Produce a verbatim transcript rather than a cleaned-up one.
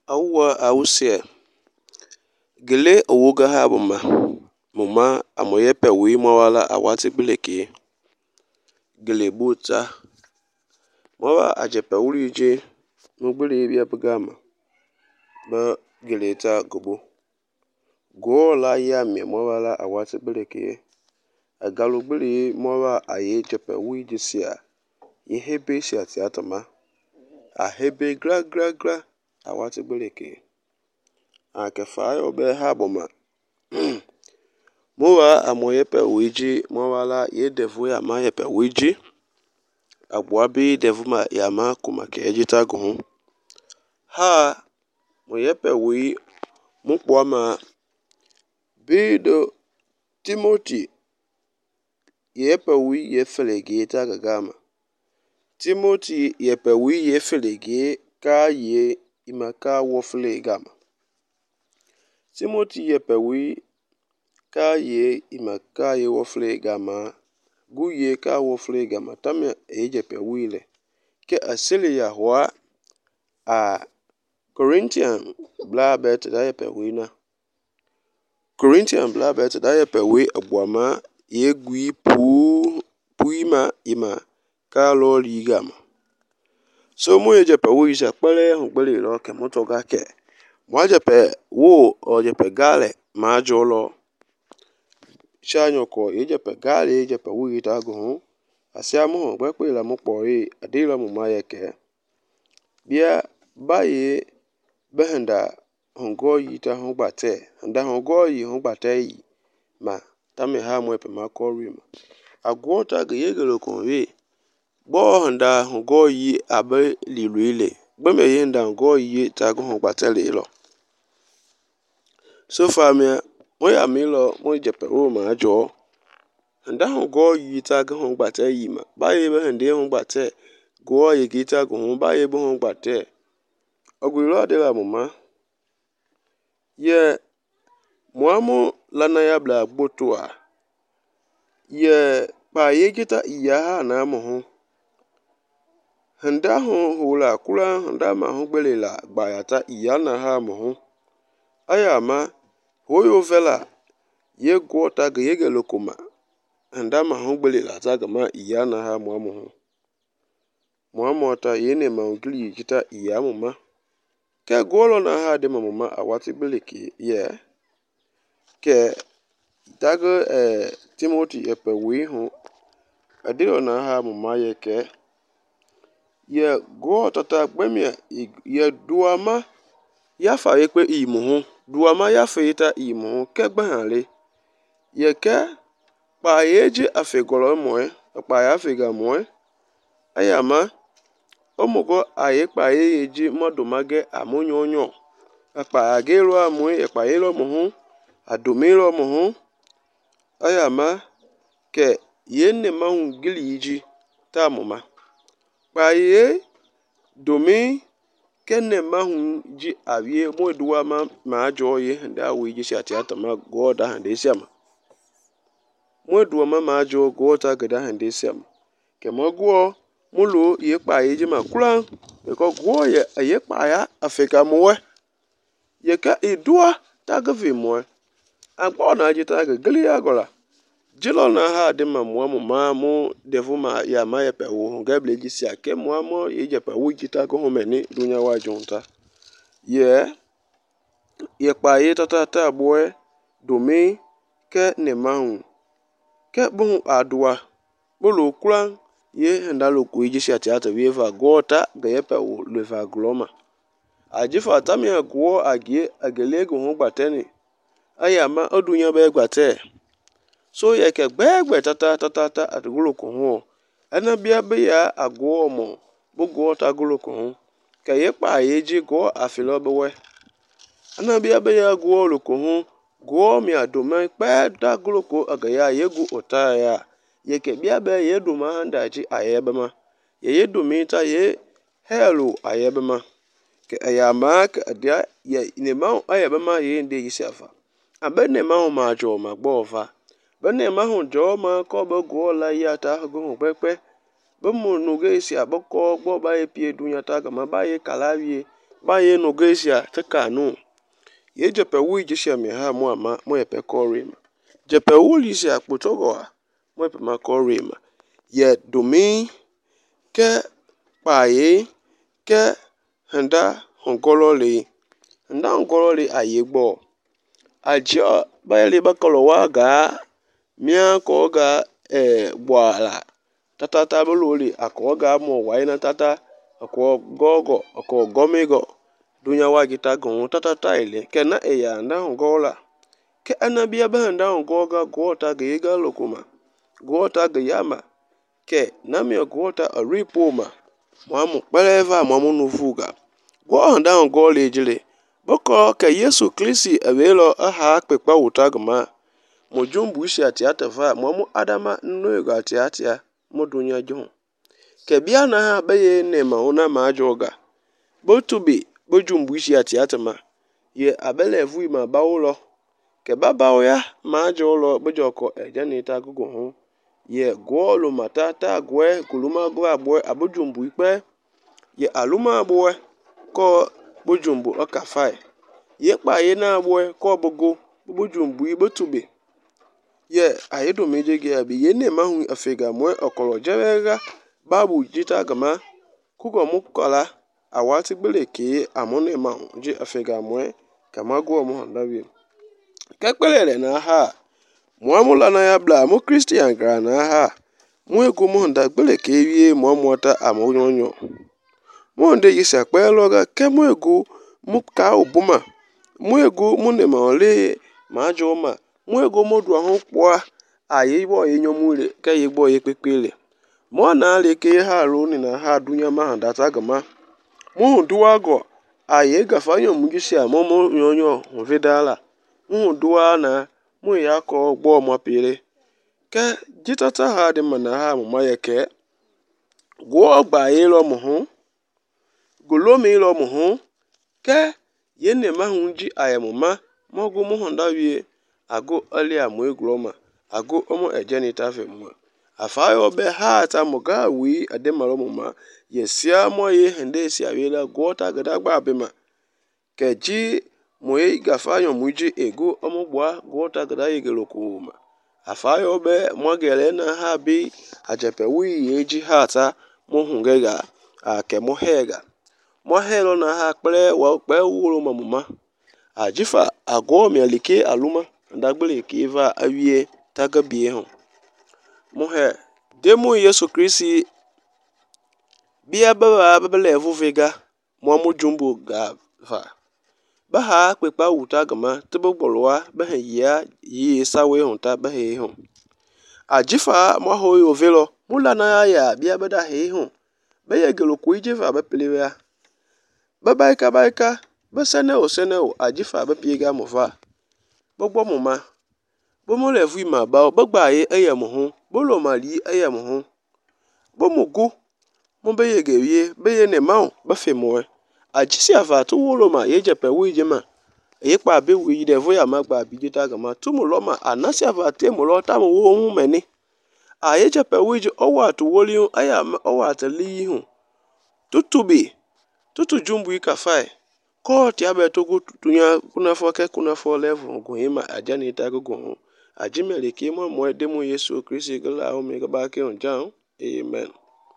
Awuwa awusia gele owoga ha buma muma amoye pe wi mawala awati bileke gele buta mawa ajepe wurije nugbele bia bugama ba gele ta gobo go la ya mi mawala awati bileke agalu gbele mawa aye jepe wurije sia yehebe sia tiatama ahebe gra gra gra awati bileke akefa obe ha buma mowa amoye pe wiji mawala ye devu ya ma ye pe wiji agwabi devu ma ya ma kuma ke ejita gun ha moye pe wi mukwa ma bido Timothy ye pe wi ye felege ta gagama Timothy ye pe wi ye felege ka ye imaka wo felegama Timothy ye pe wi ka ye imaka ye wo felegama gu ye ka wo felegama tamya eje pe wi le ke asili ya hwa a Corinthian bla bet da ye pe wi na Corinthian bla bet da ye pe wi agwama ye gui pu puima ima ka lo ligama so mo ye je pe wi sa pele hun gbele lo ke mo to ga ke mo je pe wo o je pe gale ma jolo shanyoko ye je pe gale ye je pe wi ta gun asia mo gbe pe la mo po yi ade la mo ma ye ke bia baye behenda hongo yi ta hon gbate nda hongo yi hon gbate yi ma tami ha mo pe ma ko ri ma agwota ge ye gelo kon wi bo honda hongo yi abe lilu ile gbe me ye nda hongo yi ta gun hon gbate le lo so far me mo ya mi lo mo je pe o ma jo nda hongo yi ta gun hon gbate yi ma baye be hende hon gbate go ye gi ta gun baye bo hon gbate ogwiro de la mo ma ye muamu lana ya bla gboto a ye pa ye gita iya ha na mo ho handa ho hula kula handa ma ho gbele la gba ya ta iya na ha mo ho aya ma hoyo vela ye gwota ge ye ge lokoma handa ma ho gbele la ta ga ma iya na ha mo mo ho muamu ta ye ne ma ngli gita iya mo ma ke golo na ha de mo ma awati bileke ye ke dago eh Timothy epe wi hu adiro na ha mo ma ye ke ye go tata gbemia ye duama ya fa ye pe imu hu duama ya fe ita imu hu ke gba han le ye ke pa ye ji afegolo mo e pa ya fega mo e aya ma omugo aye pa ye ji modu mage amunyonyo pa agero amu e pa ye lo mo hu adomiro mo hu aya ma ke ye ne ma hu gili ji ta mo ma pa ye domi kenne ma hu ji awie mo duwa ma ma jo ye nda wi ji sia tiata ma go da hande sia ma mo duwa ma ma jo go ta ga da hande sia ma ke mo go mo lo ye pa ye ji ma kula e ko go ye ye pa ya afrika mo we ye ka idua ta ga vi mo agbo na ji ta ga gili ya gola jilo na ha de ma mo mo ma mo devu ma ya ma ye pe wo gable ji sia ke mo mo ye je pe wo ji ta go me ni dunya wa junta ye ye pa ye ta ta ta boy domi ke ne ma hu ke bu adua bolo kran ye nda lo ku ji sia tiata wi va gota ga ye pe wo le va gloma ajifa tami agwo agie agele go hu gbateni aya ma odunya be gbate so ye ke gbegbe tata tata ta adgulo ko ho ana bia be ya agwo mo bugo ta gulo ko ho ke ye pa ye ji go afilo be we ana bia be ya gwo lo ko ho go mi adoma pe ta gulo ko aga ya ye gu ota ya ye ke bia be ye do ma handa ji aye be ma ye ye do mi ta ye hello aye be ma ke aya ma ke dia ye ne ma aye be ma ye nde yi safa abe ne ma ho ma jo ma gbo fa bene ma hu jo ma ko be go la ya ta go hu pepe be mu nu ge si aboko gbo ba e pie dunya ta ga ma ba ye kala wie ba ye no gesia teka no ye jepe wu jisia mi ha mo ama mo yepe korima jepe wu lisi akpotogo a mo yepe ma korima ye domi ke pa ye ke handa hongolole nda hongolole ayegbo ajo ba le ba kolowa ga mia ko ga eh gbala tata ta bololi akoga mo wa ina tata ako gogo ako gomego dunya wa gita gon tata ta ile kena e ya nda ngola ke anabia ba nda ngoga gota ga yega lokuma gota ga yama ke na mi gota a ripoma mwamu peleva mwamu nufuga go nda ngola ejile boko ke Yesu Kristi awelo aha pepa utagma mojumbu isi ati atafa mwamu adama nno ga ati atia modunya jo ke bia na ha baye ne ma ona ma ajoga botubi bojumbu isi ati atama ye abele vu ma bawulo ke baba ya ma ajolo bojoko ejani ta gugu hu ye golu matata gwe kuluma gwa abwe abojumbu ipe ye aluma abwe ko bojumbu okafai ye pa ye na abwe ko bogo bojumbu ibotubi ye ayedo meje ge abi ye ne mahu afega mwe okolo jewega babu jita gama kugo mukola awati gbele ke amone mahu je afega mwe kama go mo ndawi kekpelele na ha muamula na ya bla mu Christian gra na ha mu ego mo nda gbele ke wie mo mota amonyonyo mo nde yisa pelo ga ke mo ego mu ka obuma mu ego mu ne ma ole ma jo ma mu ego mo du ahun po aye bo ye nyomure ke ye bo ye pepele mo na le ke ha ro ni na ha dunya ma handa ta gama mu duwa go aye gafanyo mu gisi a mo mo nyonyo vidala mu duwa na mu ya ko gbo mo pere ke jitata ha de mana ha mo ye ke go gba ye lo mo hu golo mi lo mo hu ke ye ne ma hu ji aye mo ma mo go mo handa wie ago ali amu egroma ago omo ejeni tafe mu afayo be ha ta mo ga wi ade maro mo ma yesia mo ye hende si awela gota gada gba abema ke ji mo ye gafanyo mu ji ego omo gba gota gada yegelo ko ma afayo be mo gele na ha bi ajepe wi ye ji ha ta mo hungega a ke mo hega mo helo na ha pere wa pe wuro mo ma ajifa ago mi alike aluma ndagbele ke va awie tagabie ho mo he demo Yesu Kristi bia ba ba le vuvega mo mo jumbo ga va ba ha pepa wuta gama tebo bolwa ba he ya yi sawe hunta ba he ho ajifa mo ho yo velo mula na ya bia ba da he ho ba ye gelo ko ijefa ba pelewa ba baika baika ba sene o sene o ajifa ba piega mo va gbogbo mo ma bo mo le vu ma ba ba gba ye eye mo ho bo lo ma li eye mo ho bo mo go mo be ye ge ye be ye ne ma o ba fe mo ajisi ava tu wo lo ma ye je pe wi je ma ye pa be wi de vo ya ma gba bi je ta ga ma tu mo lo ma anasi ava te mo lo ta mo wo hu me ni a ye je pe wi je o wa tu wo li hu aya o wa ta li hu tutubi tutu jumbu ikafai ko ti abe to go tunya kuna fo ke kuna fo level go hima ajani ta go go ajimele ke mo mo de mo Yesu Kristi gala o me ga ba ke on jan amen.